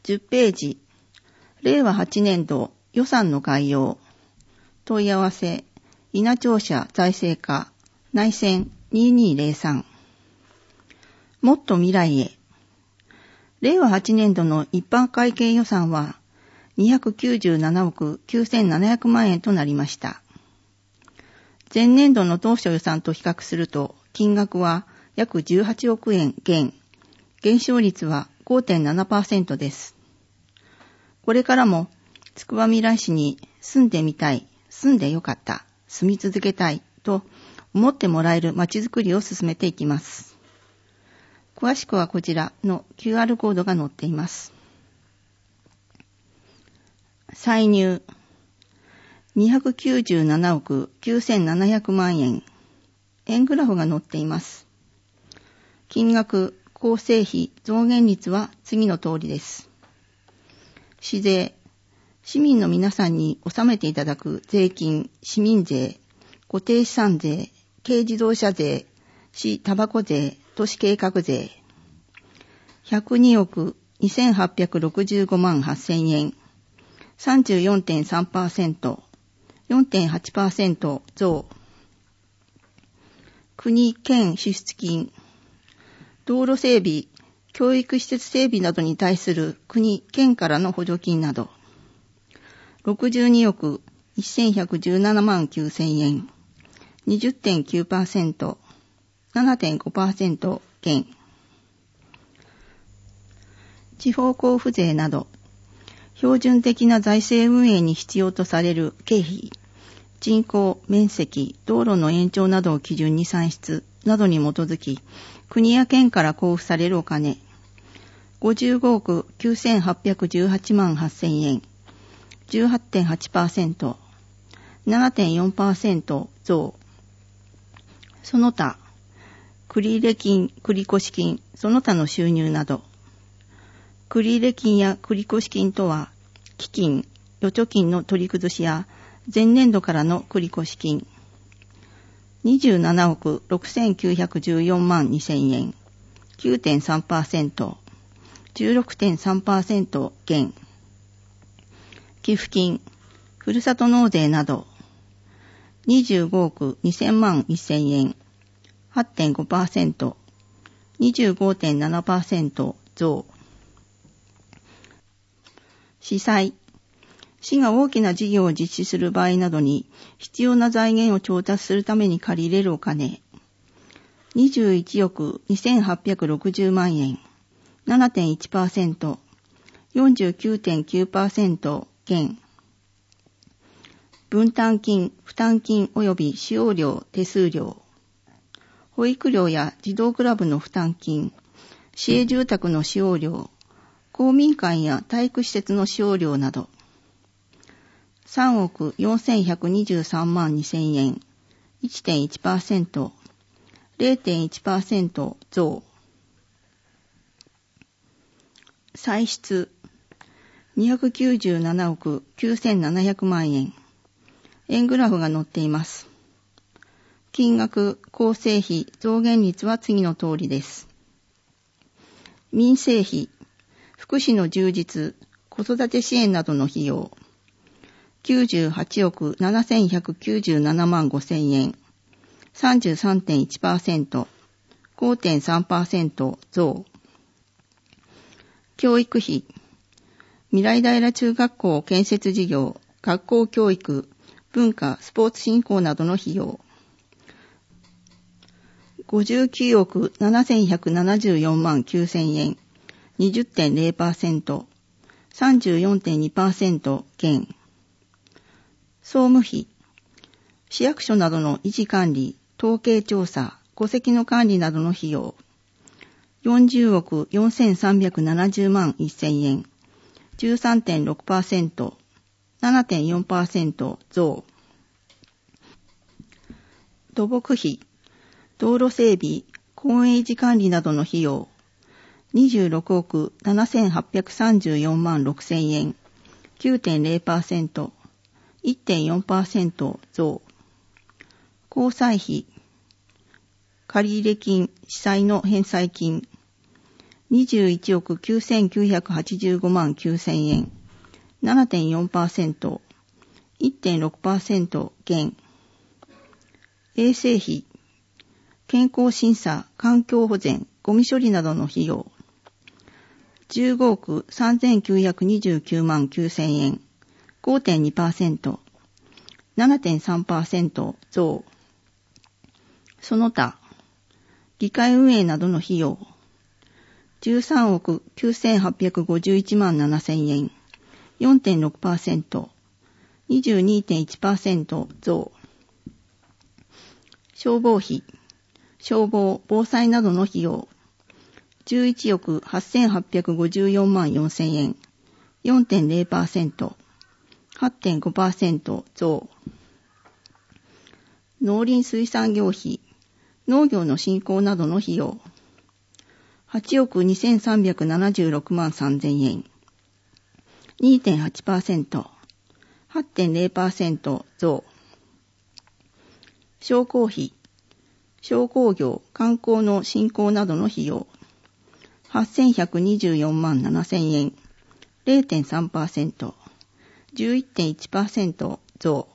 10ページ、令和8年度予算の概要。問い合わせ、稲庁舎財政課、内線2203。もっと未来へ。令和8年度の一般会計予算は297億9700万円となりました。前年度の当初予算と比較すると、金額は約18億円減。減少率は 5.7% です。これからも、つくばみらい市に住んでみたい、住んでよかった、住み続けたいと思ってもらえるまちづくりを進めていきます。詳しくはこちらの QR コードが載っています。歳入297億9700万円。円グラフが載っています。金額、構成費、増減率は次の通りです。市税、市民の皆さんに納めていただく税金、市民税、固定資産税、軽自動車税、市タバコ税、都市計画税。102億2865万8000円。34.3%、4.8% 増。国・県支出金。道路整備、教育施設整備などに対する国・県からの補助金など。62億1117万9000円。20.9%、7.5% 減。地方交付税など、標準的な財政運営に必要とされる経費、人口、面積、道路の延長などを基準に算出などに基づき、国や県から交付されるお金、55億9818万8000円、18.8%、7.4% 増。その他、繰入金、繰越金、その他の収入など、繰入金や繰越金とは、基金、預貯金の取り崩しや前年度からの繰越金、27億6914万2000円、9.3%、16.3% 減。寄付金、ふるさと納税など、25億2000万1000円、8.5%、25.7% 増。市債、市が大きな事業を実施する場合などに必要な財源を調達するために借り入れるお金、21億2860万円、7.1%、49.9% 減。分担金、負担金及び使用料、手数料、保育料や児童クラブの負担金、市営住宅の使用料、公民館や体育施設の使用料など、3億4123万2000円、1.1%、0.1% 増。歳出、297億9700万円。円グラフが載っています。金額、構成費、増減率は次の通りです。民生費、福祉の充実、子育て支援などの費用、98億7197万5000円、33.1%、5.3% 増。教育費、未来平中学校建設事業、学校教育、文化、スポーツ振興などの費用、59億7174万9000円、20.0%、34.2% 減。総務費、市役所などの維持管理、統計調査、戸籍の管理などの費用、40億4370万1000円、13.6%、7.4% 増。土木費、道路整備、公園維持管理などの費用、26億7834万6000円、9.0%、1.4% 増。交際費、借入金、市債の返済金、 21億9985万9000円、7.4%、1.6% 減。衛生費、健康審査、環境保全、ゴミ処理などの費用、15億3929万9000円、5.2%、7.3% 増。その他、議会運営などの費用、13億9851万7000円、4.6%、22.1% 増。消防費、消防、防災などの費用、11億8854万4000円、4.0%、8.5% 増。農林水産業費、農業の振興などの費用、8億2376万3000円、2.8%、8.0% 増。商工費、商工業、観光の振興などの費用、8124万7000円、0.3%、11.1% 増。